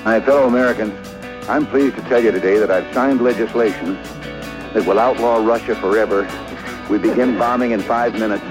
My fellow Americans, I'm pleased to tell you today that I've signed legislation that will outlaw Russia forever. We begin bombing in 5 minutes.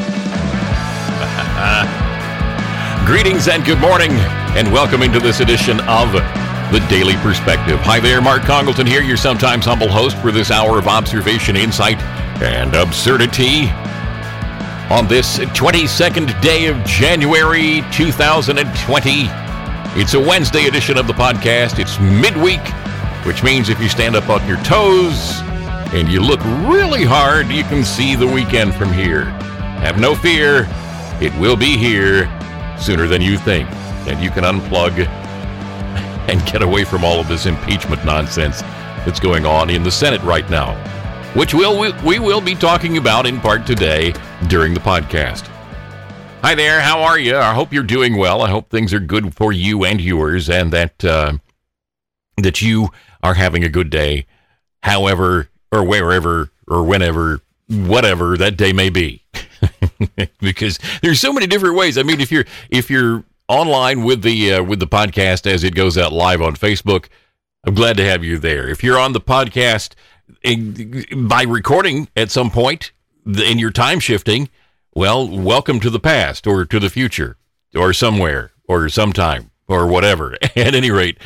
Greetings and good morning, and welcome into this edition of The Daily Perspective. Hi there, Mark Congleton here, your sometimes humble host for this hour of observation, insight, and absurdity on this 22nd day of January 2020. It's a Wednesday edition of the podcast. It's midweek, which means if you stand up on your toes and you look really hard, you can see the weekend from here. Have no fear, it will be here sooner than you think, and you can unplug and get away from all of this impeachment nonsense that's going on in the Senate right now, which we will be talking about in part today during the podcast. Hi there, how are you? I hope you're doing well. I hope things are good for you and yours, and that you are having a good day, however or wherever or whenever, whatever that day may be. Because there's so many different ways. I mean, if you're online with the podcast as it goes out live on Facebook, I'm glad to have you there. If you're on the podcast by recording at some point and you're time shifting, well, welcome to the past or to the future or somewhere or sometime or whatever. At any rate,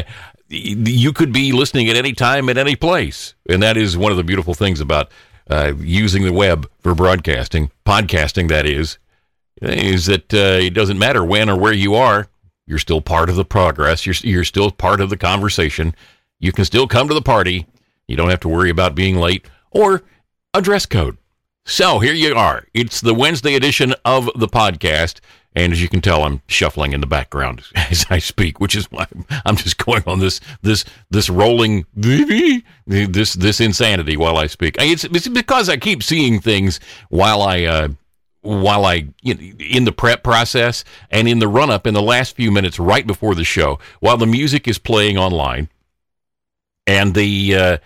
you could be listening at any time, at any place. And that is one of the beautiful things about using the web for broadcasting, podcasting that is that it doesn't matter when or where you are, you're still part of the progress, you're still part of the conversation, you can still come to the party, you don't have to worry about being late or a dress code. So here you are, it's the Wednesday edition of the podcast, and as you can tell, I'm shuffling in the background as I speak, which is why I'm just going on this rolling, this insanity while I speak. It's because I keep seeing things while I in the prep process and in the run up in the last few minutes right before the show, while the music is playing online, and we're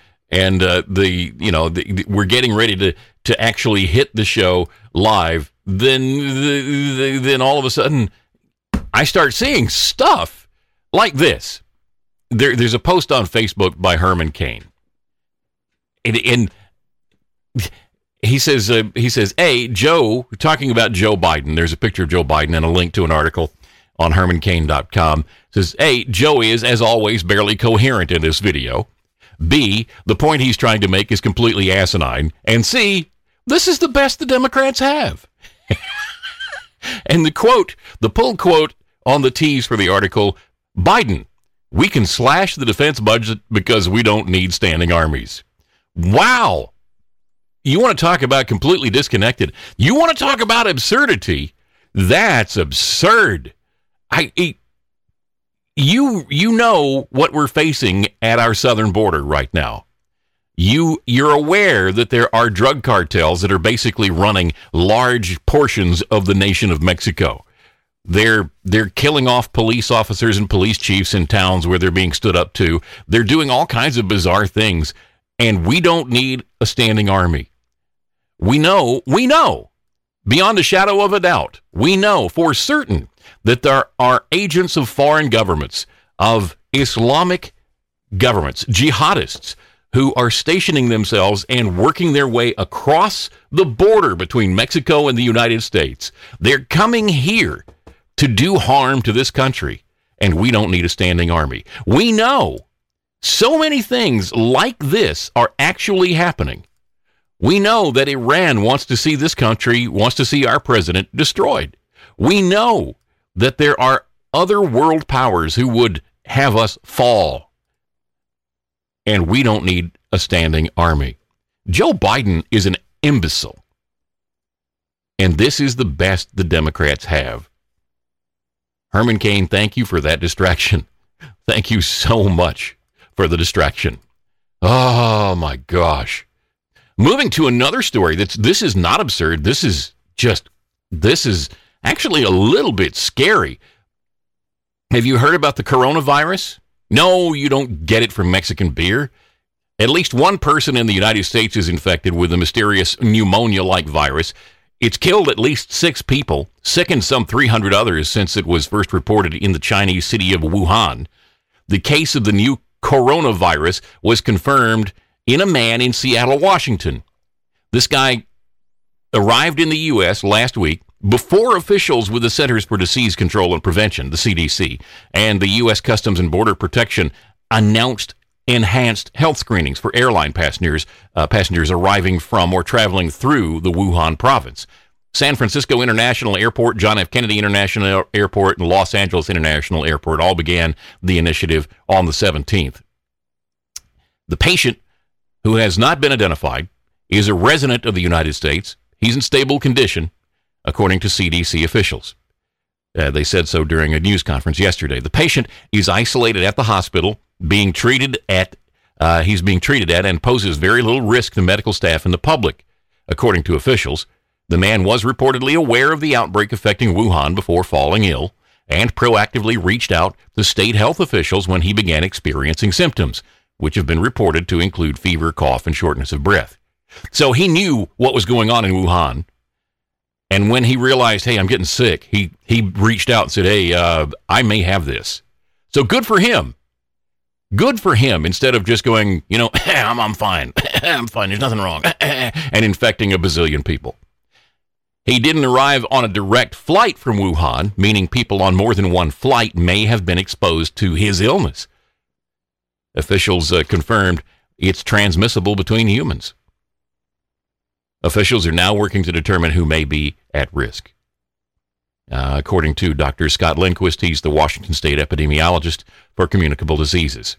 getting ready to actually hit the show live. Then all of a sudden, I start seeing stuff like this. There's a post on Facebook by Herman Cain, and he says, "Hey, Joe," talking about Joe Biden. There's a picture of Joe Biden and a link to an article on hermancain.com. Says, "A, Joe is, as always, barely coherent in this video. B, the point he's trying to make is completely asinine. And C, this is the best the Democrats have." And the pull quote on the tease for the article, "Biden, we can slash the defense budget because we don't need standing armies." Wow. You want to talk about completely disconnected? You want to talk about absurdity? That's absurd. You know what we're facing at our southern border right now. You're aware that there are drug cartels that are basically running large portions of the nation of Mexico. They're killing off police officers and police chiefs in towns where they're being stood up to. They're doing all kinds of bizarre things, and we don't need a standing army. We know, beyond a shadow of a doubt, we know for certain that there are agents of foreign governments, of Islamic governments, jihadists, who are stationing themselves and working their way across the border between Mexico and the United States. They're coming here to do harm to this country, and we don't need a standing army. We know so many things like this are actually happening. We know that Iran wants to see this country, wants to see our president destroyed. We know that there are other world powers who would have us fall. And we don't need a standing army. Joe Biden is an imbecile. And this is the best the Democrats have. Herman Cain, thank you for that distraction. Thank you so much for the distraction. Oh, my gosh. Moving to another story. This is not absurd. This is actually a little bit scary. Have you heard about the coronavirus? No, you don't get it from Mexican beer. At least one person in the United States is infected with the mysterious pneumonia-like virus. It's killed at least 6 people, sickened some 300 others since it was first reported in the Chinese city of Wuhan. The case of the new coronavirus was confirmed in a man in Seattle, Washington. This guy arrived in the U.S. last week before officials with the Centers for Disease Control and Prevention, the CDC, and the U.S. Customs and Border Protection announced enhanced health screenings for airline passengers arriving from or traveling through the Wuhan province. San Francisco International Airport, John F. Kennedy International Airport, and Los Angeles International Airport all began the initiative on the 17th. The patient, who has not been identified, is a resident of the United States. He's in stable condition, according to CDC officials. They said so during a news conference yesterday. The patient is isolated at the hospital, he's being treated at and poses very little risk to medical staff and the public, according to officials. The man was reportedly aware of the outbreak affecting Wuhan before falling ill and proactively reached out to state health officials when he began experiencing symptoms, which have been reported to include fever, cough, and shortness of breath. So he knew what was going on in Wuhan. And when he realized, hey, I'm getting sick, he reached out and said, hey, I may have this. So good for him. Good for him, instead of just going, I'm fine. I'm fine. There's nothing wrong. And infecting a bazillion people. He didn't arrive on a direct flight from Wuhan, meaning people on more than one flight may have been exposed to his illness. Officials confirmed it's transmissible between humans. Officials are now working to determine who may be at risk. According to Dr. Scott Lindquist, he's the Washington State epidemiologist for communicable diseases.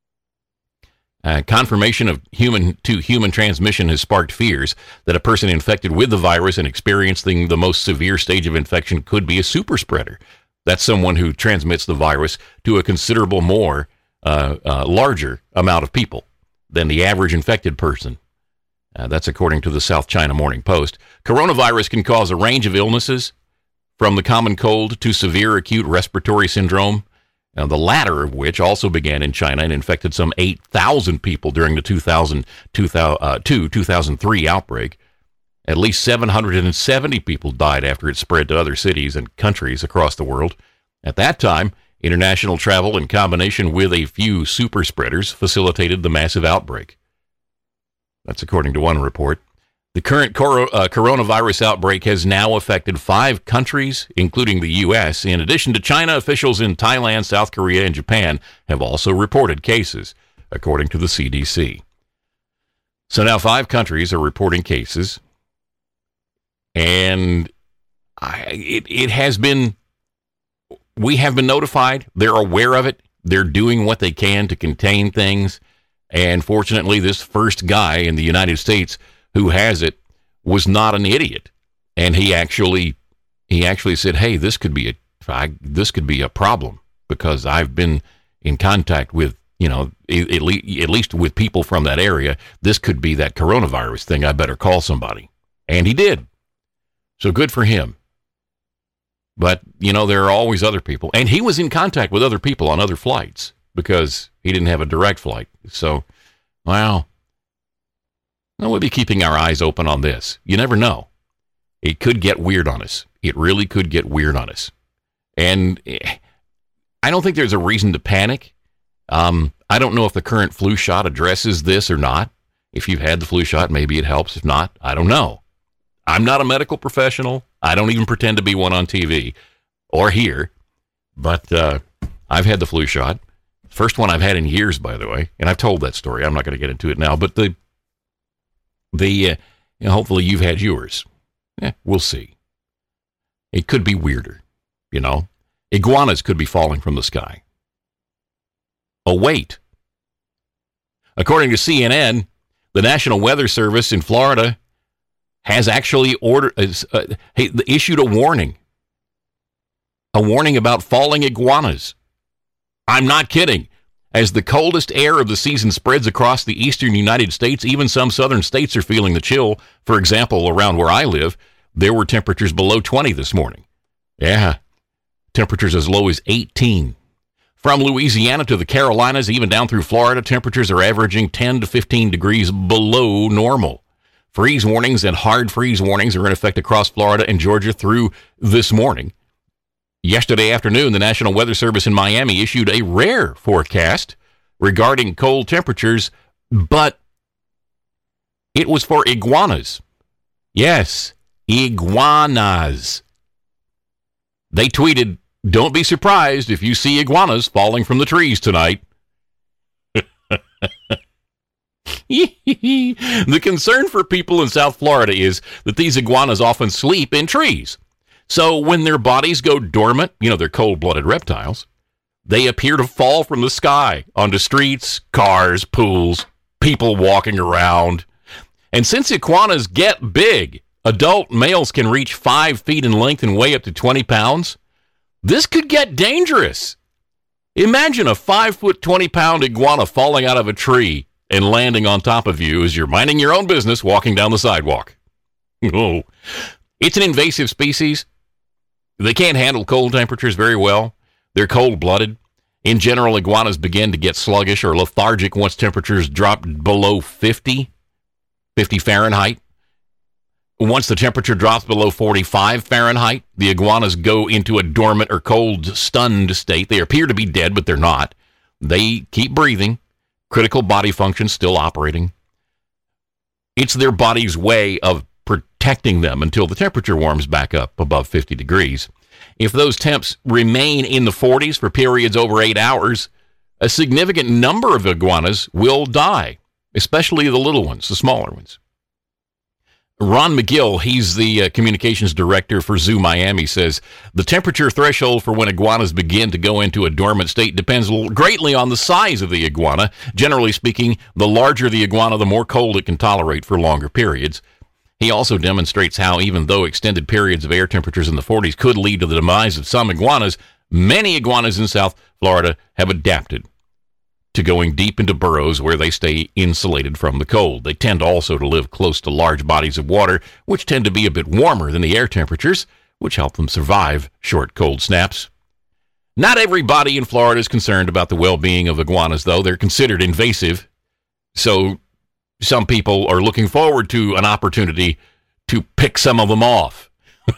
Confirmation of human-to-human transmission has sparked fears that a person infected with the virus and experiencing the most severe stage of infection could be a super spreader. That's someone who transmits the virus to a considerable more larger amount of people than the average infected person. That's according to the South China Morning Post. Coronavirus can cause a range of illnesses, from the common cold to severe acute respiratory syndrome, the latter of which also began in China and infected some 8,000 people during the 2002-2003 outbreak. At least 770 people died after it spread to other cities and countries across the world. At that time, international travel in combination with a few super spreaders facilitated the massive outbreak. That's according to one report. The current coronavirus outbreak has now affected 5 countries, including the U.S. In addition to China, officials in Thailand, South Korea, and Japan have also reported cases, according to the CDC. So now 5 countries are reporting cases, and we have been notified. They're aware of it. They're doing what they can to contain things. And fortunately, this first guy in the United States who has it was not an idiot, and he actually said, "Hey, this could be a problem because I've been in contact with at least with people from that area. This could be that coronavirus thing. I better call somebody," and he did. So good for him. But there are always other people, and he was in contact with other people on other flights because he didn't have a direct flight. So, well, we'll be keeping our eyes open on this. You never know. It could get weird on us. It really could get weird on us. And I don't think there's a reason to panic. I don't know if the current flu shot addresses this or not. If you've had the flu shot, maybe it helps. If not, I don't know. I'm not a medical professional. I don't even pretend to be one on TV or here. But I've had the flu shot. First one I've had in years, by the way. And I've told that story. I'm not going to get into it now. But hopefully you've had yours. We'll see. It could be weirder, Iguanas could be falling from the sky. Oh, wait. According to CNN, the National Weather Service in Florida has actually issued a warning about falling iguanas. I'm not kidding. As the coldest air of the season spreads across the eastern United States, even some southern states are feeling the chill. For example, around where I live, there were temperatures below 20 this morning. Yeah, temperatures as low as 18. From Louisiana to the Carolinas, even down through Florida, temperatures are averaging 10 to 15 degrees below normal. Freeze warnings and hard freeze warnings are in effect across Florida and Georgia through this morning. Yesterday afternoon, the National Weather Service in Miami issued a rare forecast regarding cold temperatures, but it was for iguanas. Yes, iguanas. They tweeted, "Don't be surprised if you see iguanas falling from the trees tonight." The concern for people in South Florida is that these iguanas often sleep in trees. So when their bodies go dormant, they're cold-blooded reptiles, they appear to fall from the sky onto streets, cars, pools, people walking around. And since iguanas get big, adult males can reach 5 feet in length and weigh up to 20 pounds. This could get dangerous. Imagine a 5-foot, 20-pound iguana falling out of a tree and landing on top of you as you're minding your own business walking down the sidewalk. Oh, it's an invasive species. They can't handle cold temperatures very well. They're cold-blooded. In general, iguanas begin to get sluggish or lethargic once temperatures drop below 50 Fahrenheit. Once the temperature drops below 45 Fahrenheit, the iguanas go into a dormant or cold, stunned state. They appear to be dead, but they're not. They keep breathing. Critical body functions still operating. It's their body's way of protecting them until the temperature warms back up above 50 degrees. If those temps remain in the 40s for periods over 8 hours, a significant number of iguanas will die, especially the little ones, the smaller ones. Ron McGill, he's the communications director for Zoo Miami, says the temperature threshold for when iguanas begin to go into a dormant state depends greatly on the size of the iguana. Generally speaking, the larger the iguana, the more cold it can tolerate for longer periods. He also demonstrates how even though extended periods of air temperatures in the 40s could lead to the demise of some iguanas, many iguanas in South Florida have adapted to going deep into burrows where they stay insulated from the cold. They tend also to live close to large bodies of water, which tend to be a bit warmer than the air temperatures, which help them survive short cold snaps. Not everybody in Florida is concerned about the well-being of iguanas, though. They're considered invasive, so some people are looking forward to an opportunity to pick some of them off.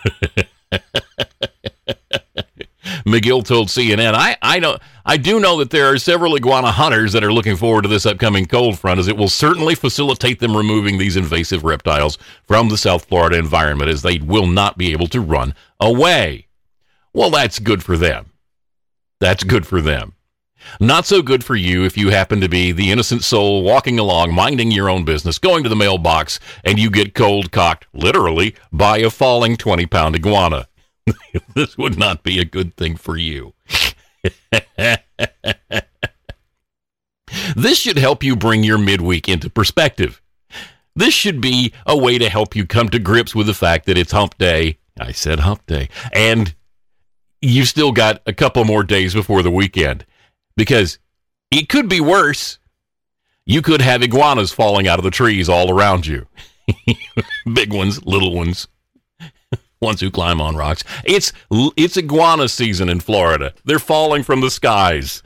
McGill told CNN, I do know that there are several iguana hunters that are looking forward to this upcoming cold front, as it will certainly facilitate them removing these invasive reptiles from the South Florida environment, as they will not be able to run away. Well, that's good for them. That's good for them. Not so good for you if you happen to be the innocent soul walking along, minding your own business, going to the mailbox, and you get cold-cocked, literally, by a falling 20-pound iguana. This would not be a good thing for you. This should help you bring your midweek into perspective. This should be a way to help you come to grips with the fact that it's hump day. I said hump day. And you've still got a couple more days before the weekend. Because it could be worse. You could have iguanas falling out of the trees all around you. Big ones, little ones. Ones who climb on rocks. It's iguana season in Florida. They're falling from the skies.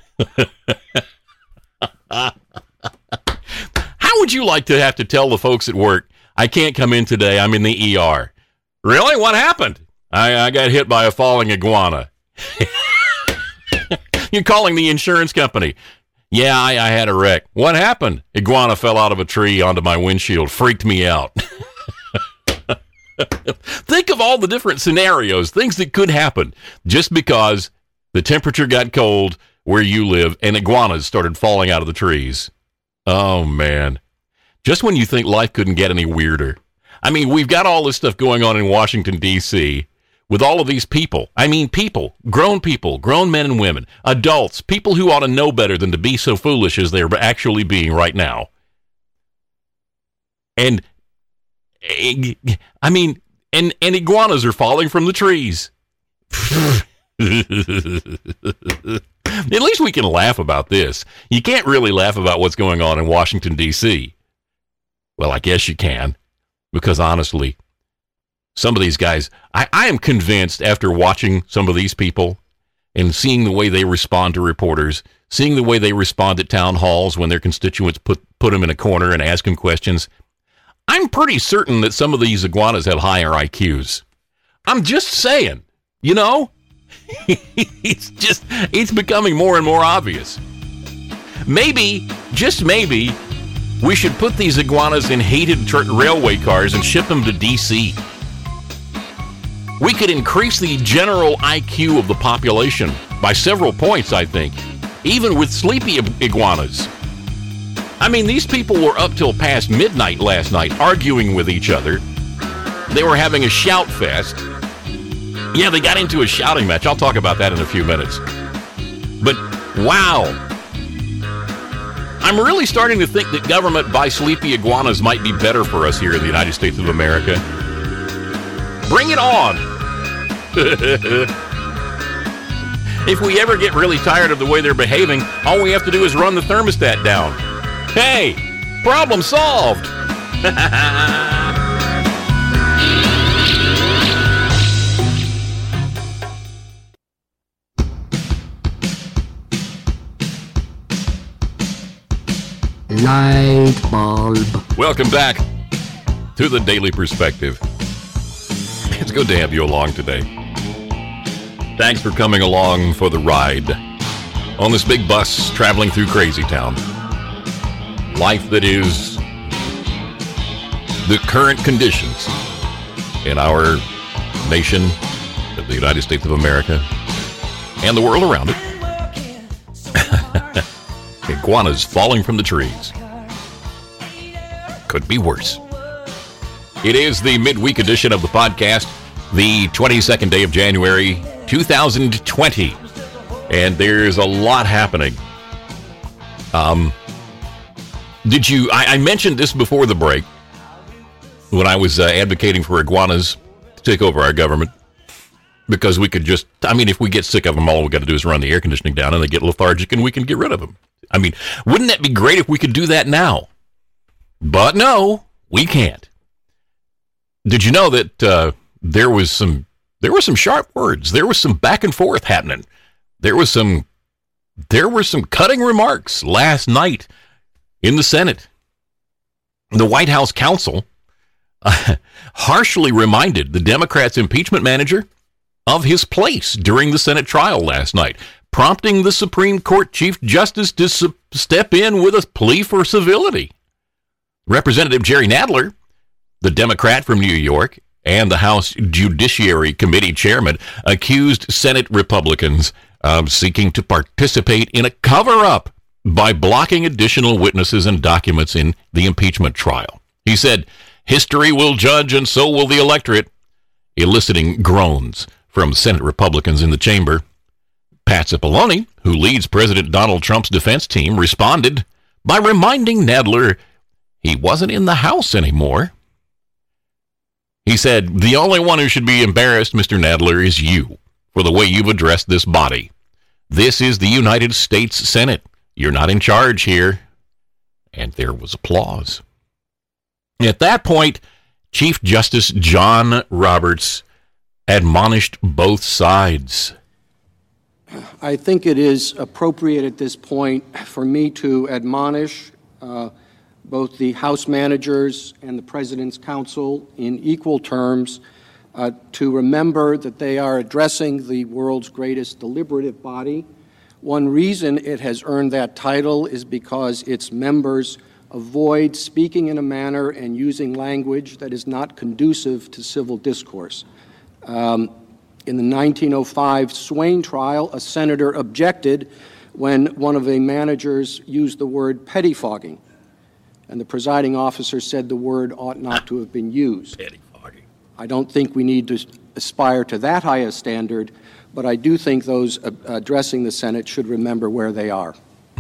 How would you like to have to tell the folks at work, I can't come in today, I'm in the ER? Really? What happened? I got hit by a falling iguana. You're calling the insurance company. Yeah, I had a wreck. What happened? Iguana fell out of a tree onto my windshield. Freaked me out. Think of all the different scenarios, things that could happen just because the temperature got cold where you live and iguanas started falling out of the trees. Oh, man. Just when you think life couldn't get any weirder. I mean, we've got all this stuff going on in Washington, D.C., with all of these people. I mean, people, grown men and women, adults, people who ought to know better than to be so foolish as they're actually being right now. And I mean, and iguanas are falling from the trees. At least we can laugh about this. You can't really laugh about what's going on in Washington, D.C. Well, I guess you can, because honestly, some of these guys, I am convinced after watching some of these people and seeing the way they respond to reporters, seeing the way they respond at town halls when their constituents put them in a corner and ask them questions, I'm pretty certain that some of these iguanas have higher IQs. I'm just saying, you know? it's becoming more and more obvious. Maybe, just maybe, we should put these iguanas in hated railway cars and ship them to D.C. We could increase the general IQ of the population by several points, I think, even with sleepy iguanas. I mean, these people were up till past midnight last night arguing with each other. They were having a shout fest. Yeah, they got into a shouting match. I'll talk about that in a few minutes. But, wow. I'm really starting to think that government by sleepy iguanas might be better for us here in the United States of America. Bring it on. If we ever get really tired of the way they're behaving, all we have to do is run the thermostat down. Hey, problem solved. Light bulb. Welcome back to the Daily Perspective. It's good to have you along today. Thanks for coming along for the ride on this big bus traveling through Crazy Town. Life that is the current conditions in our nation, the United States of America, and the world around it. Iguanas falling from the trees. Could be worse. It is the midweek edition of the podcast, the 22nd day of January, 2020. And there's a lot happening. I mentioned this before the break when I was advocating for iguanas to take over our government. Because we could just, if we get sick of them, all we got to do is run the air conditioning down and they get lethargic and we can get rid of them. Wouldn't that be great if we could do that now? But no, we can't. Did you know that there were some sharp words? There was some back and forth happening. There were some cutting remarks last night in the Senate. The White House counsel harshly reminded the Democrats' impeachment manager of his place during the Senate trial last night, prompting the Supreme Court Chief Justice to step in with a plea for civility. Representative Jerry Nadler, the Democrat from New York, and the House Judiciary Committee chairman, accused Senate Republicans of seeking to participate in a cover-up by blocking additional witnesses and documents in the impeachment trial. He said, "History will judge and so will the electorate," eliciting groans from Senate Republicans in the chamber. Pat Cipollone, who leads President Donald Trump's defense team, responded by reminding Nadler he wasn't in the House anymore. He said, "The only one who should be embarrassed, Mr. Nadler, is you for the way you've addressed this body. This is the United States Senate. You're not in charge here." And there was applause. At that point, Chief Justice John Roberts admonished both sides. I think it is appropriate at this point for me to admonish both the House managers and the President's counsel in equal terms to remember that they are addressing the world's greatest deliberative body. One reason it has earned that title is because its members avoid speaking in a manner and using language that is not conducive to civil discourse. In the 1905 Swain trial, a senator objected when one of the managers used the word pettifogging, and the presiding officer said the word ought not to have been used. Pettifogging. I don't think we need to aspire to that high a standard, but I do think those addressing the Senate should remember where they are.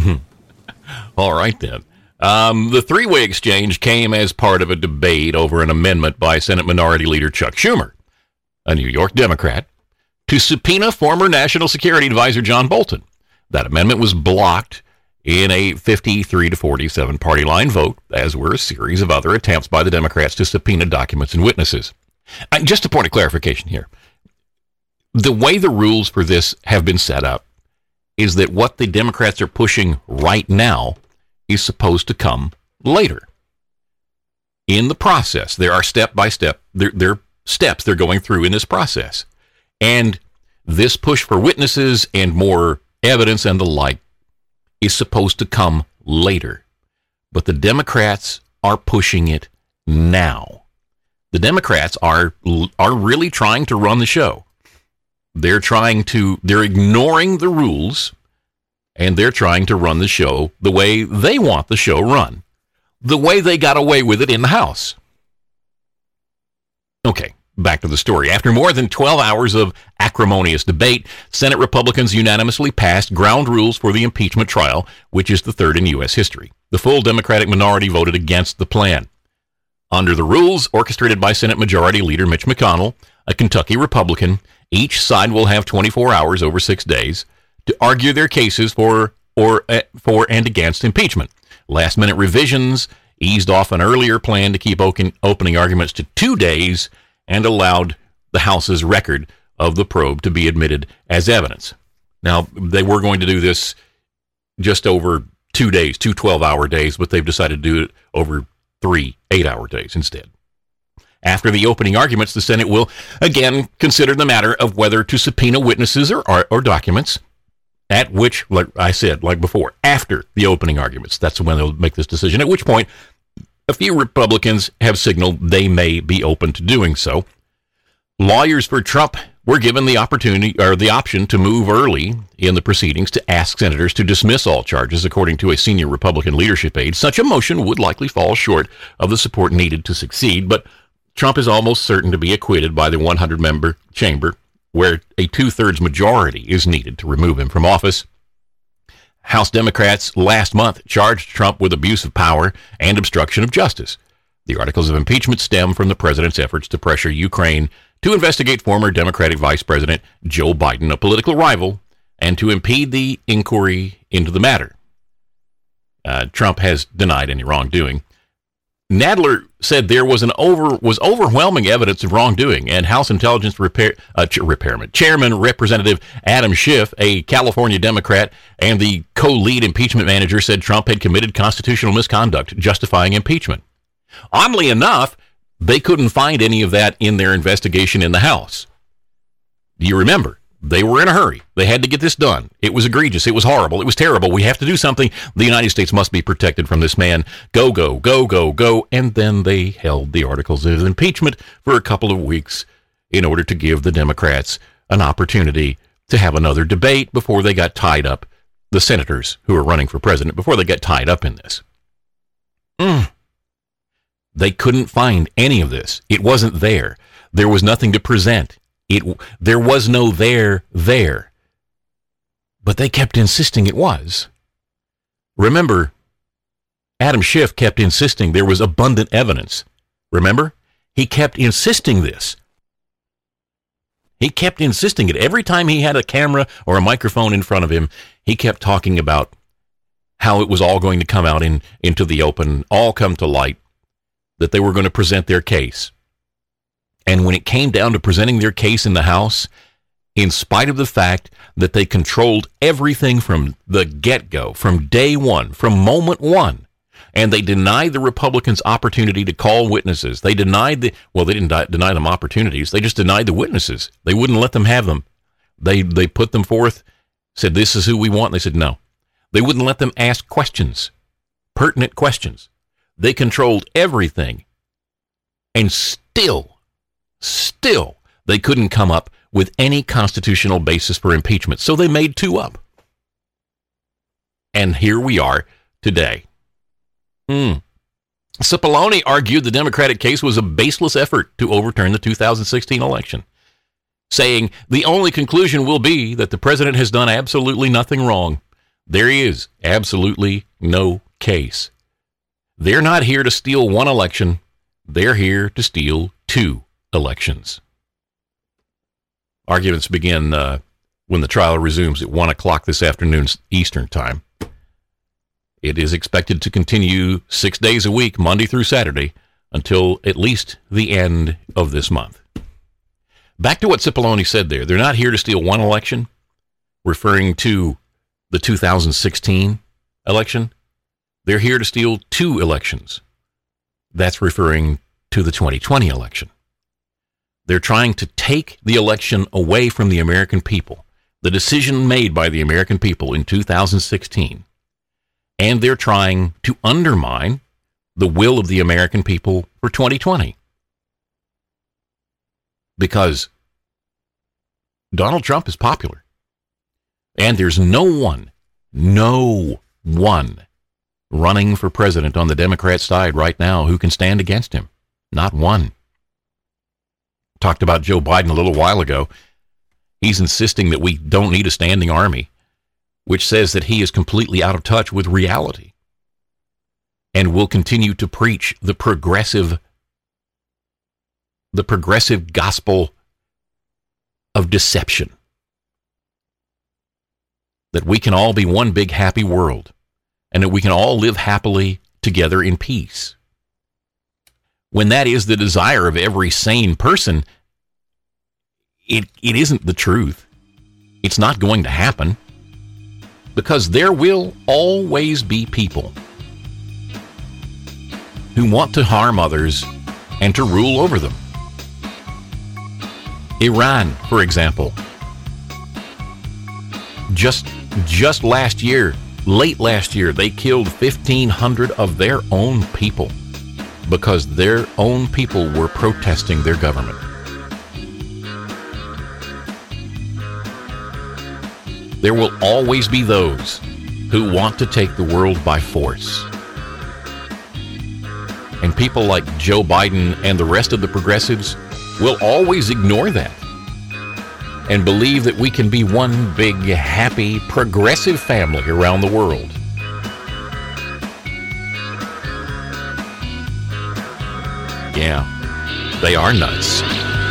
All right, then. The three-way exchange came as part of a debate over an amendment by Senate Minority Leader Chuck Schumer, a New York Democrat, to subpoena former National Security Advisor John Bolton. That amendment was blocked in a 53-47 party line vote, as were a series of other attempts by the Democrats to subpoena documents and witnesses. Just a point of clarification here. The way the rules for this have been set up is that what the Democrats are pushing right now is supposed to come later. In the process, there are step-by-step, there are steps they're going through in this process. And this push for witnesses and more evidence and the like is supposed to come later. But the Democrats are pushing it now. The Democrats are really trying to run the show. They're ignoring the rules, and they're trying to run the show the way they want the show run, the way they got away with it in the House. Okay, back to the story. After more than 12 hours of acrimonious debate, Senate Republicans unanimously passed ground rules for the impeachment trial, which is the third in U.S. history. The full Democratic minority voted against the plan. Under the rules orchestrated by Senate Majority Leader Mitch McConnell, a Kentucky Republican, each side will have 24 hours over 6 days to argue their cases for and against impeachment. Last-minute revisions eased off an earlier plan to keep opening arguments to 2 days and allowed the House's record of the probe to be admitted as evidence. Now, they were going to do this just over 2 days, 2 12-hour days, but they've decided to do it over 3 8-hour days instead. After the opening arguments, the Senate will again consider the matter of whether to subpoena witnesses or documents, at which, like I said, like before, after the opening arguments, that's when they'll make this decision, at which point a few Republicans have signaled they may be open to doing so. Lawyers for Trump were given the opportunity or the option to move early in the proceedings to ask senators to dismiss all charges, according to a senior Republican leadership aide. Such a motion would likely fall short of the support needed to succeed, but Trump is almost certain to be acquitted by the 100-member chamber, where a 2/3 majority is needed to remove him from office. House Democrats last month charged Trump with abuse of power and obstruction of justice. The articles of impeachment stem from the president's efforts to pressure Ukraine to investigate former Democratic Vice President Joe Biden, a political rival, and to impede the inquiry into the matter. Trump has denied any wrongdoing. Nadler said there was overwhelming evidence of wrongdoing, and House Intelligence Chairman Representative Adam Schiff, a California Democrat and the co-lead impeachment manager, said Trump had committed constitutional misconduct, justifying impeachment. Oddly enough, they couldn't find any of that in their investigation in the House. Do you remember? They were in a hurry. They had to get this done. It was egregious. It was horrible. It was terrible. We have to do something. The United States must be protected from this man. Go, go, go, go, go. And then they held the articles of impeachment for a couple of weeks in order to give the Democrats an opportunity to have another debate before they got tied up, the senators who are running for president, before they got tied up in this. They couldn't find any of this. It wasn't there. There was nothing to present. There was no there. But they kept insisting it was. Remember, Adam Schiff kept insisting there was abundant evidence. Remember? He kept insisting this. He kept insisting it. Every time he had a camera or a microphone in front of him, he kept talking about how it was all going to come out into the open, all come to light, that they were going to present their case. And when it came down to presenting their case in the House, in spite of the fact that they controlled everything from the get-go, from day one, from moment one, and they denied the Republicans opportunity to call witnesses. They denied they didn't deny them opportunities. They just denied the witnesses. They wouldn't let them have them. They put them forth, said, this is who we want. And they said, no. They wouldn't let them ask questions, pertinent questions. They controlled everything. And still, they couldn't come up with any constitutional basis for impeachment. So they made two up. And here we are today. Cipollone argued the Democratic case was a baseless effort to overturn the 2016 election, saying the only conclusion will be that the president has done absolutely nothing wrong. There is absolutely no case. They're not here to steal one election. They're here to steal two elections. Arguments begin when the trial resumes at 1 o'clock this afternoon Eastern Time. It is expected to continue 6 days a week, Monday through Saturday, until at least the end of this month. Back to what Cipollone said there. They're not here to steal one election, referring to the 2016 election. They're here to steal two elections. That's referring to the 2020 election. They're trying to take the election away from the American people, the decision made by the American people in 2016. And they're trying to undermine the will of the American people for 2020. Because Donald Trump is popular. And there's no one running for president on the Democrat side right now who can stand against him. Not one. Talked about Joe Biden a little while ago. He's insisting that we don't need a standing army, which says that he is completely out of touch with reality and will continue to preach the progressive gospel of deception. That we can all be one big happy world and that we can all live happily together in peace. When that is the desire of every sane person, it isn't the truth. It's not going to happen because there will always be people who want to harm others and to rule over them. Iran, for example, just last year, late last year, they killed 1,500 of their own people because their own people were protesting their government. There will always be those who want to take the world by force. And people like Joe Biden and the rest of the progressives will always ignore that and believe that we can be one big, happy, progressive family around the world. Yeah, they are nuts.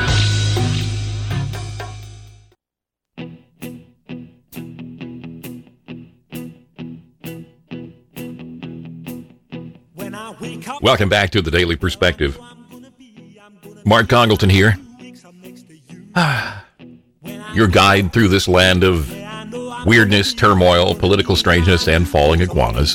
Welcome back to the Daily Perspective. Mark Congleton here. Your guide through this land of weirdness, turmoil, political strangeness, and falling iguanas.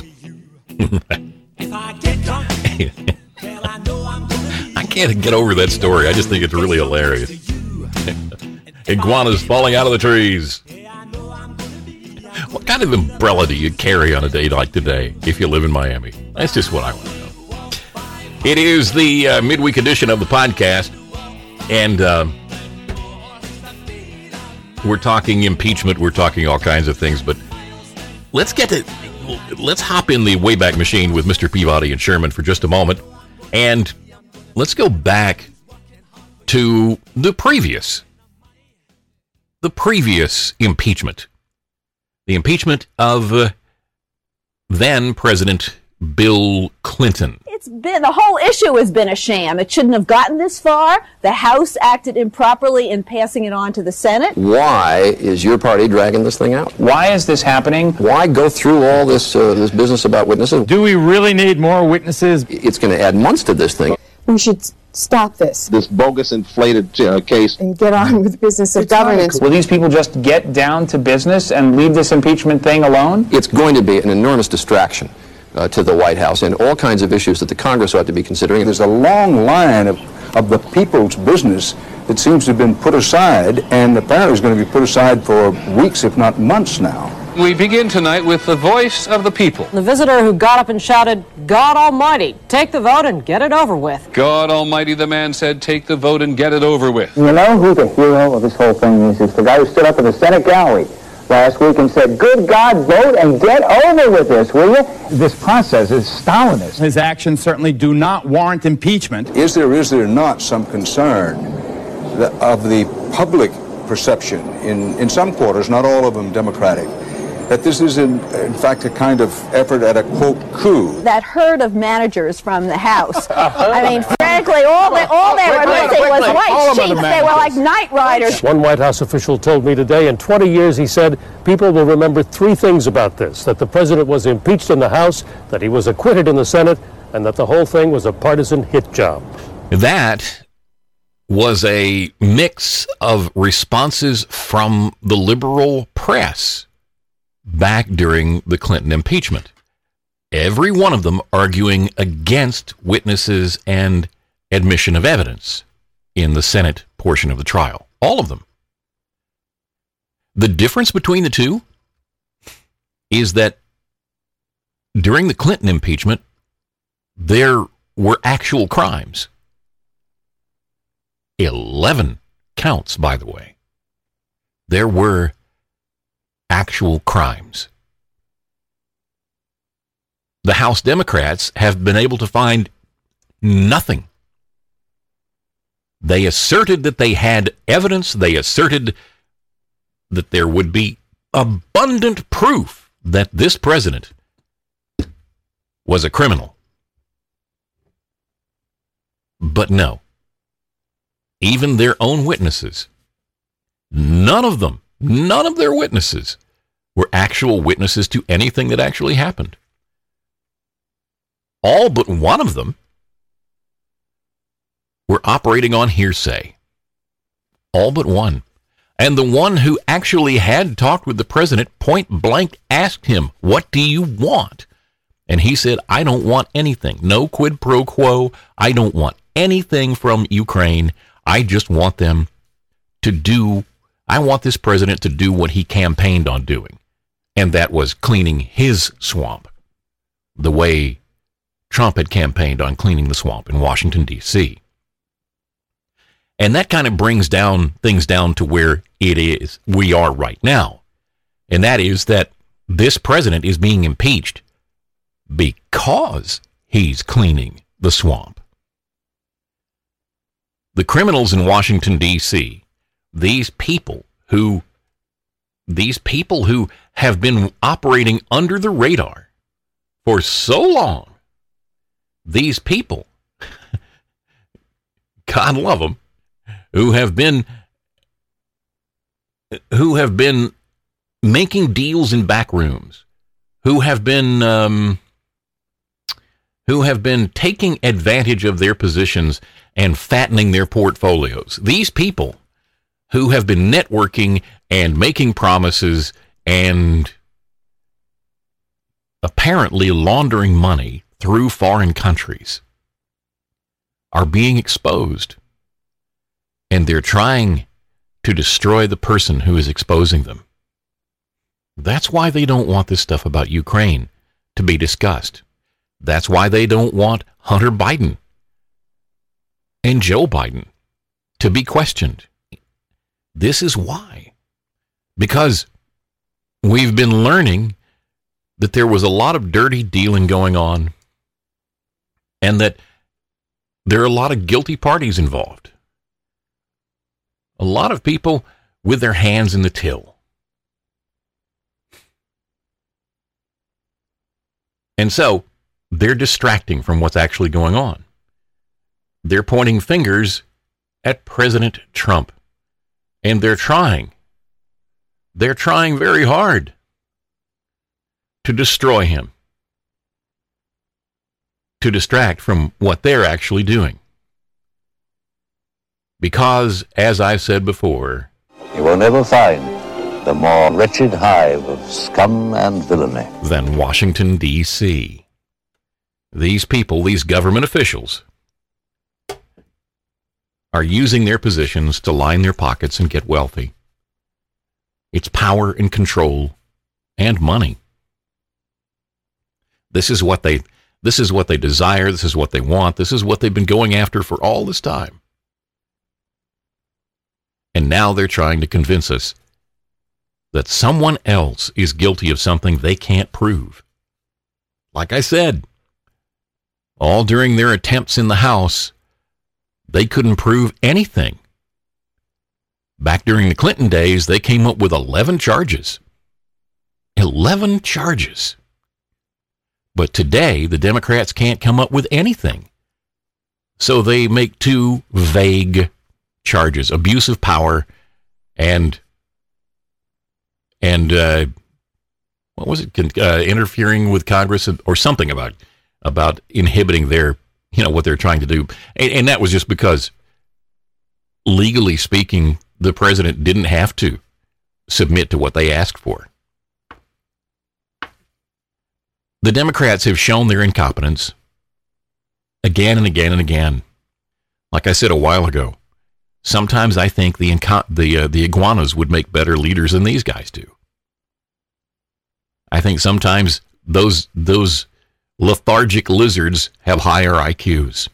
I can't get over that story. I just think it's really hilarious. Iguanas falling out of the trees. What kind of umbrella do you carry on a day like today if you live in Miami? That's just what I want to know. It is the midweek edition of the podcast, and we're talking impeachment. We're talking all kinds of things, but let's hop in the Wayback Machine with Mr. Peabody and Sherman for just a moment, and let's go back to the previous impeachment. The impeachment of then President Bill Clinton. The whole issue has been a sham. It shouldn't have gotten this far. The House acted improperly in passing it on to the Senate. Why is your party dragging this thing out? Why is this happening? Why go through all this business about witnesses? Do we really need more witnesses? It's going to add months to this thing. We should stop this bogus, inflated case. And get on with the business of governance. Will these people just get down to business and leave this impeachment thing alone? It's going to be an enormous distraction to the White House and all kinds of issues that the Congress ought to be considering. There's a long line of the people's business that seems to have been put aside, and apparently is going to be put aside for weeks, if not months now. We begin tonight with the voice of the people. The visitor who got up and shouted, "God Almighty, take the vote and get it over with." God Almighty, the man said, take the vote and get it over with. You know who the hero of this whole thing is? It's the guy who stood up in the Senate gallery last week and said, "Good God, vote and get over with this, will you?" This process is Stalinist. His actions certainly do not warrant impeachment. Is there not some concern of the public perception in some quarters, not all of them Democratic, that this is in fact a kind of effort at a, quote, coup? That herd of managers from the House. I mean, frankly, all they were missing was white sheep. They were like night riders. One White House official told me today in 20 years, he said, people will remember three things about this: that the president was impeached in the House, that he was acquitted in the Senate, and that the whole thing was a partisan hit job. That was a mix of responses from the liberal press back during the Clinton impeachment. Every one of them arguing against witnesses and admission of evidence. in the Senate portion of the trial. All of them. The difference between the two is that during the Clinton impeachment, there were actual crimes. 11 counts, by the way. There were actual crimes. The House Democrats have been able to find nothing. They asserted that they had evidence. They asserted that there would be abundant proof that this president was a criminal. But no. Even their own witnesses, none of their witnesses were actual witnesses to anything that actually happened. All but one of them were operating on hearsay. All but one. And the one who actually had talked with the president point blank asked him, "What do you want?" And he said, "I don't want anything. No quid pro quo. I don't want anything from Ukraine. I just want them to do, I want this president to do what he campaigned on doing." And that was cleaning his swamp, the way Trump had campaigned on cleaning the swamp in Washington, D.C. And that kind of brings things down to where we are right now. And that is that this president is being impeached because he's cleaning the swamp. The criminals in Washington, D.C., these people who have been operating under the radar for so long, these people, God love them, who have been making deals in back rooms, who have been taking advantage of their positions and fattening their portfolios. These people who have been networking and making promises and apparently laundering money through foreign countries are being exposed. And they're trying to destroy the person who is exposing them. That's why they don't want this stuff about Ukraine to be discussed. That's why they don't want Hunter Biden and Joe Biden to be questioned. This is why. Because we've been learning that there was a lot of dirty dealing going on and that there are a lot of guilty parties involved. A lot of people with their hands in the till. And so they're distracting from what's actually going on. They're pointing fingers at President Trump. And they're trying very hard to destroy him, to distract from what they're actually doing. Because, as I've said before, you will never find the more wretched hive of scum and villainy than Washington, D.C. These people, these government officials, are using their positions to line their pockets and get wealthy. It's power and control and money. This is what they desire. This is what they want. This is what they've been going after for all this time. And now they're trying to convince us that someone else is guilty of something they can't prove. Like I said, all during their attempts in the House, they couldn't prove anything. Back during the Clinton days, they came up with 11 charges. 11 charges. But today, the Democrats can't come up with anything. So they make two vague charges: abuse of power and what was it? Interfering with Congress or something about inhibiting their, what they're trying to do. And that was just because, legally speaking, the president didn't have to submit to what they asked for. The Democrats have shown their incompetence again and again and again. Like I said a while ago, Sometimes I think the iguanas would make better leaders than these guys do. I think sometimes those lethargic lizards have higher IQs.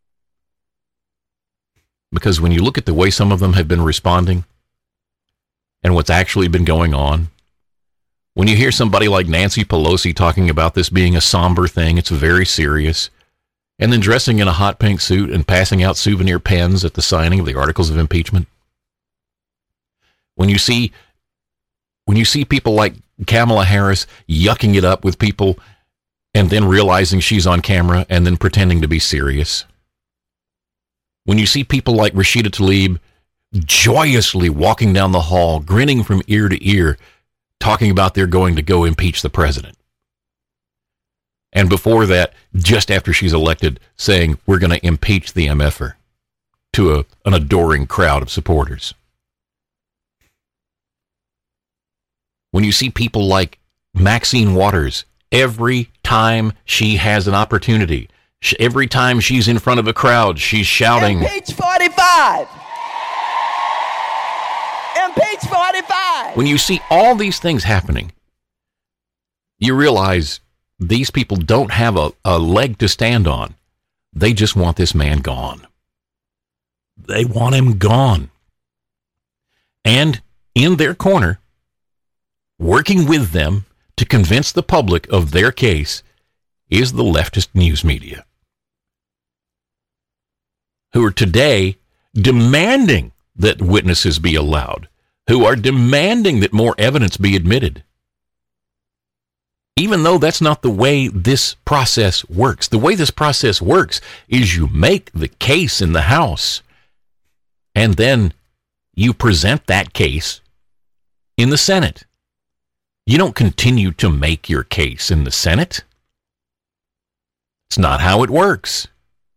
Because when you look at the way some of them have been responding and what's actually been going on, when you hear somebody like Nancy Pelosi talking about this being a somber thing, it's very serious, and then dressing in a hot pink suit and passing out souvenir pens at the signing of the articles of impeachment, when you see people like Kamala Harris yucking it up with people and then realizing she's on camera and then pretending to be serious, when you see people like Rashida Tlaib joyously walking down the hall, grinning from ear to ear, talking about they're going to go impeach the president. And before that, just after she's elected, saying we're going to impeach the MFer to an adoring crowd of supporters. When you see people like Maxine Waters, every time she has an opportunity, every time she's in front of a crowd, she's shouting, Impeach 45! Impeach 45! When you see all these things happening, you realize these people don't have a leg to stand on. They just want this man gone. They want him gone. And in their corner, working with them to convince the public of their case, is the leftist news media, who are today demanding that witnesses be allowed, who are demanding that more evidence be admitted. Even though that's not the way this process works. The way this process works is you make the case in the House, and then you present that case in the Senate. You don't continue to make your case in the Senate. It's not how it works.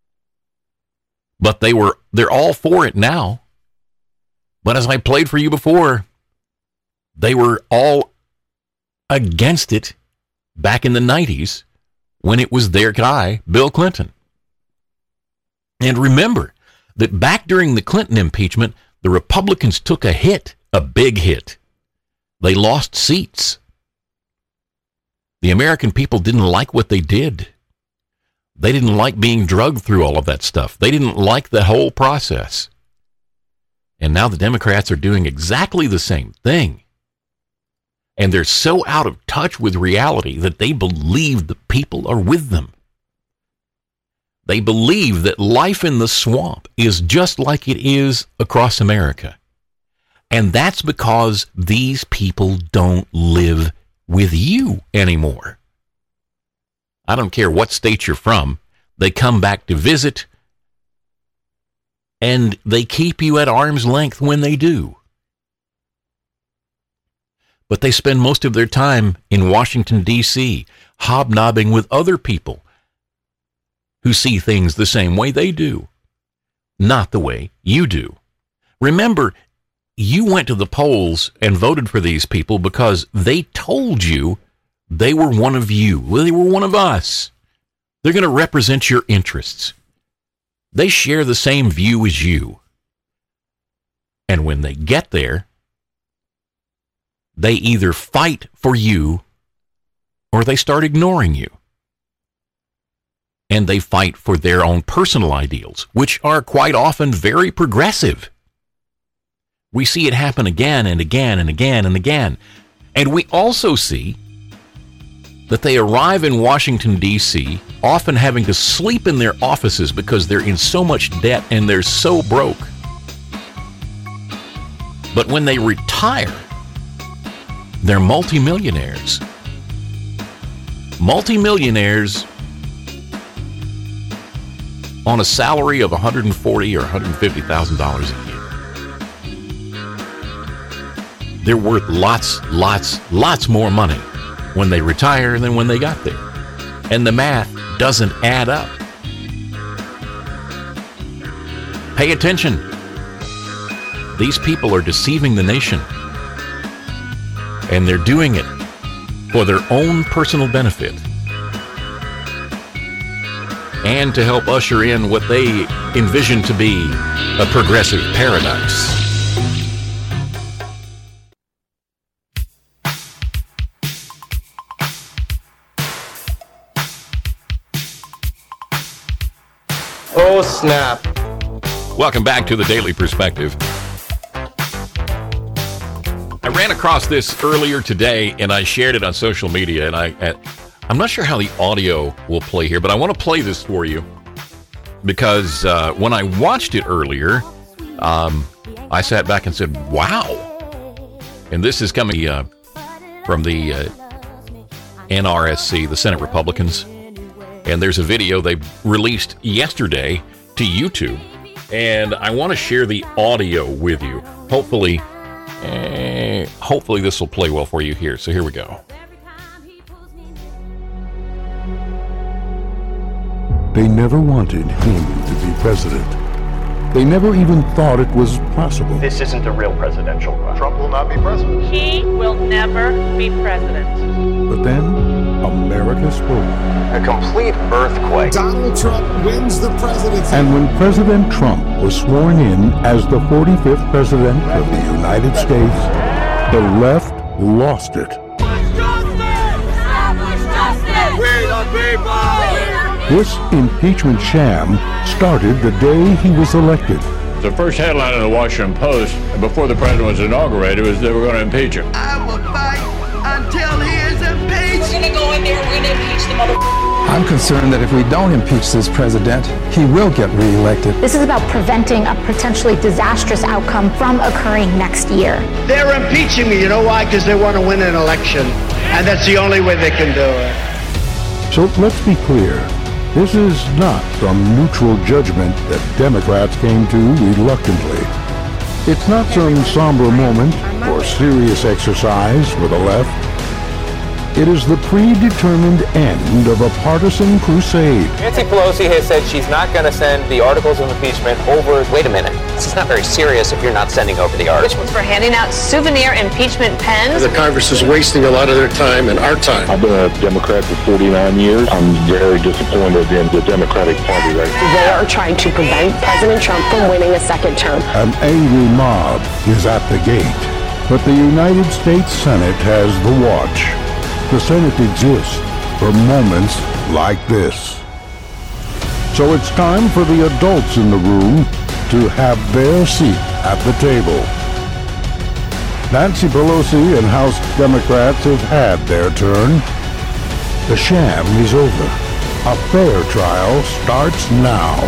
But they're all for it now. But as I played for you before, they were all against it back in the 90s when it was their guy, Bill Clinton. And remember that back during the Clinton impeachment, the Republicans took a hit, a big hit. They lost seats. The American people didn't like what they did. They didn't like being drugged through all of that stuff. They didn't like the whole process. And now the Democrats are doing exactly the same thing. And they're so out of touch with reality that they believe the people are with them. They believe that life in the swamp is just like it is across America. And that's because these people don't live with you anymore. I don't care what state you're from. They come back to visit, and they keep you at arm's length when they do. But they spend most of their time in Washington, D.C., hobnobbing with other people who see things the same way they do, not the way you do. Remember, you went to the polls and voted for these people because they told you they were one of you. Well, they were one of us. They're going to represent your interests. They share the same view as you. And when they get there, they either fight for you or they start ignoring you. And they fight for their own personal ideals, which are quite often very progressive. We see it happen again and again and again and again. And we also see that they arrive in Washington, D.C., often having to sleep in their offices because they're in so much debt and they're so broke. But when they retire, they're multimillionaires. Multimillionaires on a salary of $140,000 or $150,000 a year. They're worth lots more money when they retire than when they got there. And the math doesn't add up. Pay attention. These people are deceiving the nation. And they're doing it for their own personal benefit. and to help usher in what they envision to be a progressive paradise. Oh, snap. Welcome back to the Daily Perspective. I ran across this earlier today, and I shared it on social media, and I'm not sure how the audio will play here, but I want to play this for you because when I watched it earlier, I sat back and said, wow. And this is coming from the NRSC, the Senate Republicans. And there's a video they released yesterday to YouTube. And I want to share the audio with you. Hopefully this will play well for you here. So here we go. They never wanted him to be president. They never even thought it was possible. This isn't a real presidential run. Trump will not be president. He will never be president. But then, America spoke. A complete earthquake. Donald Trump wins the presidency. And when President Trump was sworn in as the 45th president of the United States, the left lost it. This impeachment sham started the day he was elected. The first headline in the Washington Post before the president was inaugurated was they were going to impeach him. I will fight until he is impeached. We're going to go in there, we're going to impeach the motherfucker. I'm concerned that if we don't impeach this president, he will get reelected. This is about preventing a potentially disastrous outcome from occurring next year. They're impeaching me, you know why? Because they want to win an election, and that's the only way they can do it. So let's be clear. This is not some neutral judgment that Democrats came to reluctantly. It's not some somber moment or serious exercise for the left. It is the predetermined end of a partisan crusade. Nancy Pelosi has said she's not going to send the articles of impeachment over. Wait a minute. This is not very serious if you're not sending over the articles. Which was for handing out souvenir impeachment pens. The Congress is wasting a lot of their time and our time. I've been a Democrat for 49 years. I'm very disappointed in the Democratic Party right now. They are trying to prevent President Trump from winning a second term. An angry mob is at the gate, but the United States Senate has the watch. The Senate exists for moments like this. So it's time for the adults in the room to have their seat at the table. Nancy Pelosi and House Democrats have had their turn. The sham is over. A fair trial starts now.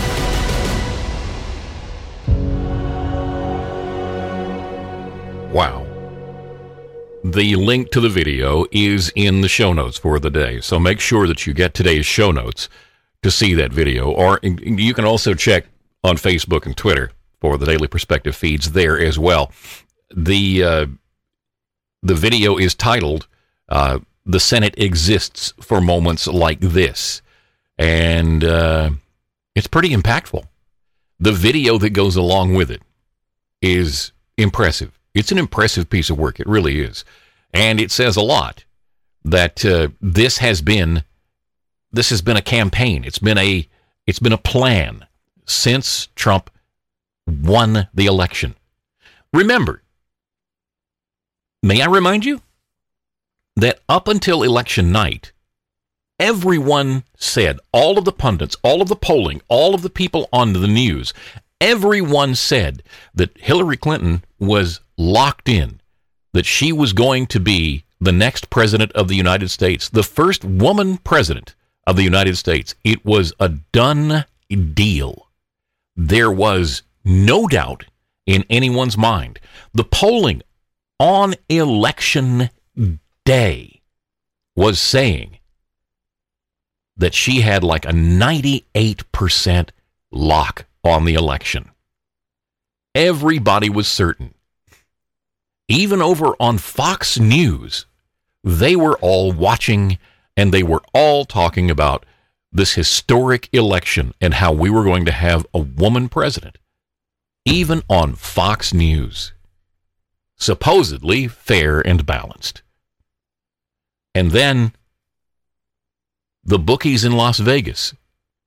Wow. The link to the video is in the show notes for the day, so make sure that you get today's show notes to see that video, or you can also check on Facebook and Twitter for the Daily Perspective feeds there as well. The video is titled, The Senate Exists for Moments Like This, and it's pretty impactful. The video that goes along with it is impressive. It's an impressive piece of work. It really is. And it says a lot that this has been a campaign. It's been a plan since Trump won the election. Remember, may I remind you that up until election night, everyone said, all of the pundits, all of the polling, all of the people on the news, everyone said that Hillary Clinton was locked in, that she was going to be the next president of the United States, the first woman president of the United States. It was a done deal. There was no doubt in anyone's mind. The polling on election day was saying that she had like a 98% lock on the election. Everybody was certain. Even over on Fox News, they were all watching and they were all talking about this historic election and how we were going to have a woman president. Even on Fox News. Supposedly fair and balanced. And then the bookies in Las Vegas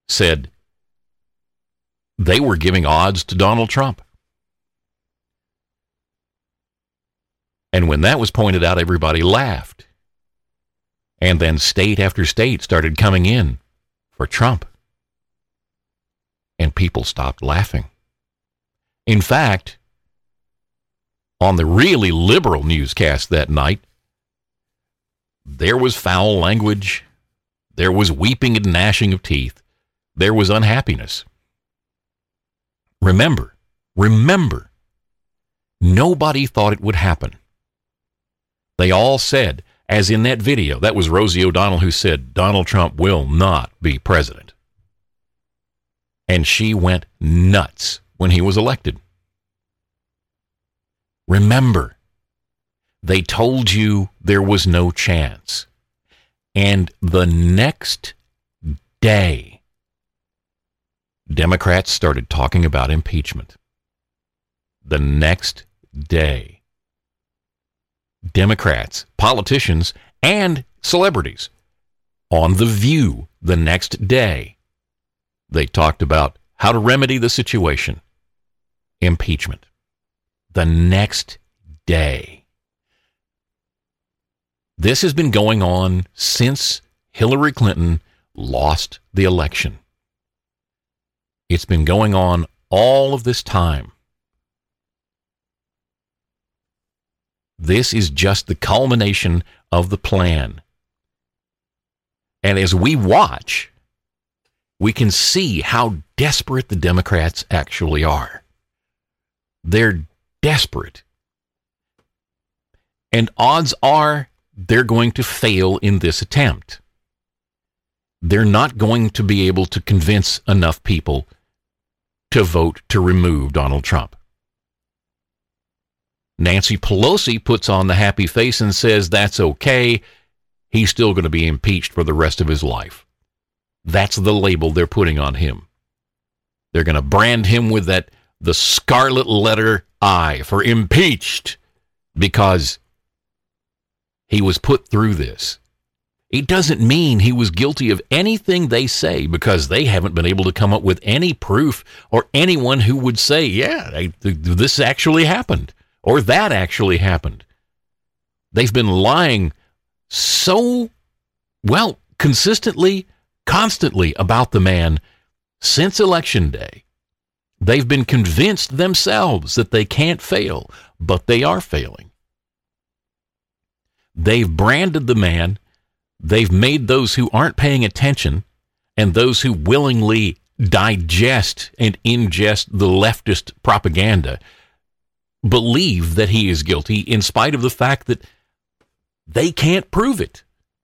said they were giving odds to Donald Trump. And when that was pointed out, everybody laughed. And then state after state started coming in for Trump. And people stopped laughing. In fact, on the really liberal newscast that night, there was foul language, there was weeping and gnashing of teeth, there was unhappiness. Remember, nobody thought it would happen. They all said, as in that video, that was Rosie O'Donnell who said, Donald Trump will not be president. And she went nuts when he was elected. Remember, they told you there was no chance. And the next day, Democrats started talking about impeachment. The next day. Democrats, politicians, and celebrities on The View the next day. They talked about how to remedy the situation. Impeachment. The next day. This has been going on since Hillary Clinton lost the election. It's been going on all of this time. This is just the culmination of the plan. And as we watch, we can see how desperate the Democrats actually are. They're desperate. And odds are they're going to fail in this attempt. They're not going to be able to convince enough people to vote to remove Donald Trump. Nancy Pelosi puts on the happy face and says that's okay. He's still going to be impeached for the rest of his life. That's the label they're putting on him. They're going to brand him with the scarlet letter I for impeached because he was put through this. It doesn't mean he was guilty of anything they say because they haven't been able to come up with any proof or anyone who would say, yeah, this actually happened. Or that actually happened. They've been lying so, consistently, constantly about the man since Election Day. They've been convinced themselves that they can't fail, but they are failing. They've branded the man. They've made those who aren't paying attention and those who willingly digest and ingest the leftist propaganda believe that he is guilty in spite of the fact that they can't prove it.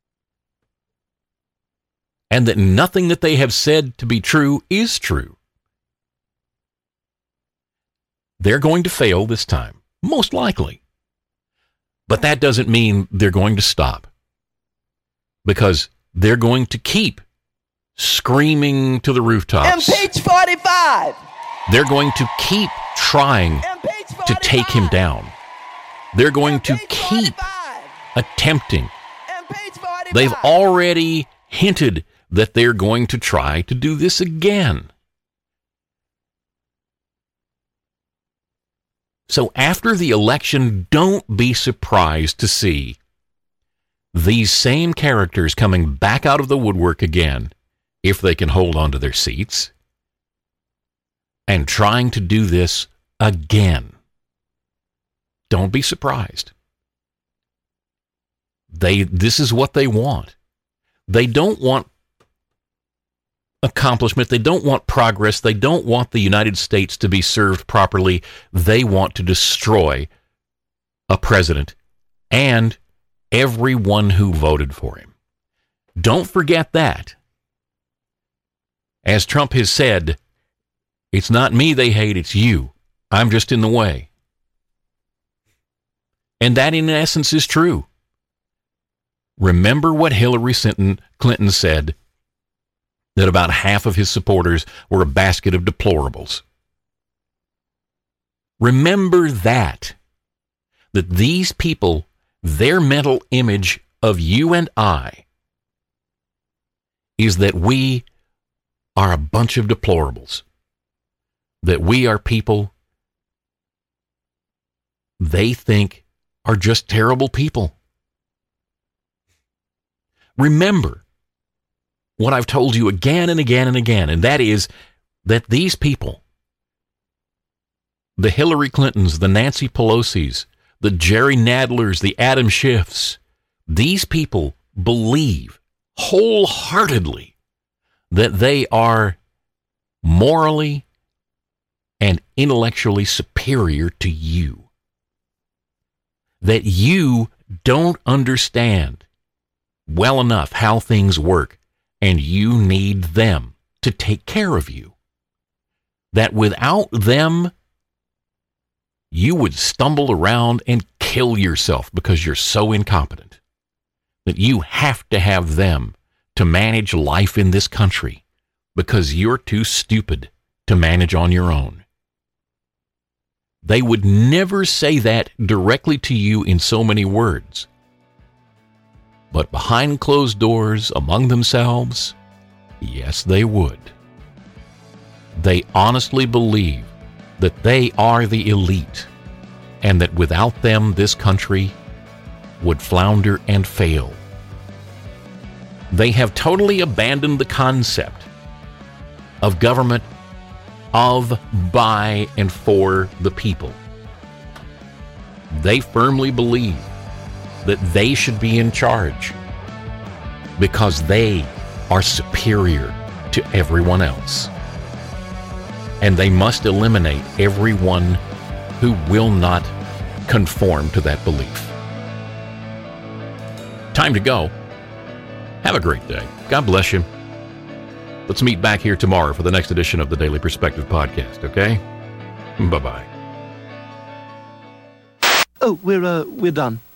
And that nothing that they have said to be true is true. They're going to fail this time, most likely. But that doesn't mean they're going to stop. Because they're going to keep screaming to the rooftops. Impeach 45! They're going to keep trying to take him down. They're going to keep attempting. They've already hinted that they're going to try to do this again. So after the election, don't be surprised to see these same characters coming back out of the woodwork again, if they can hold on to their seats, and trying to do this again. Don't be surprised. This is what they want. They don't want accomplishment. They don't want progress. They don't want the United States to be served properly. They want to destroy a president and everyone who voted for him. Don't forget that. As Trump has said, it's not me they hate, it's you. I'm just in the way. And that, in essence, is true. Remember what Hillary Clinton said, that about half of his supporters were a basket of deplorables. Remember that these people, their mental image of you and I is that we are a bunch of deplorables. That we are people they think are just terrible people. Remember what I've told you again and again and again, and that is that these people, the Hillary Clintons, the Nancy Pelosi's, the Jerry Nadlers, the Adam Schiffs, these people believe wholeheartedly that they are morally and intellectually superior to you. That you don't understand well enough how things work, and you need them to take care of you. That without them, you would stumble around and kill yourself because you're so incompetent. That you have to have them to manage life in this country because you're too stupid to manage on your own. They would never say that directly to you in so many words. But behind closed doors, among themselves, yes, they would. They honestly believe that they are the elite, and that without them, this country would flounder and fail. They have totally abandoned the concept of government of, by, and for the people. They firmly believe that they should be in charge because they are superior to everyone else. And they must eliminate everyone who will not conform to that belief. Time to go. Have a great day. God bless you. Let's meet back here tomorrow for the next edition of the Daily Perspective Podcast, okay? Bye-bye. Oh, we're done.